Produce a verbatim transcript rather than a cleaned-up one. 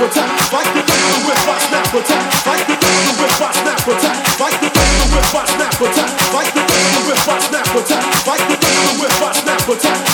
attack. Like the the whip, I snap attack. Like the the whip, I snap attack. Like the the whip, I snap attack. Like the the whip, I snap attack. Like the the whip, I snap attack.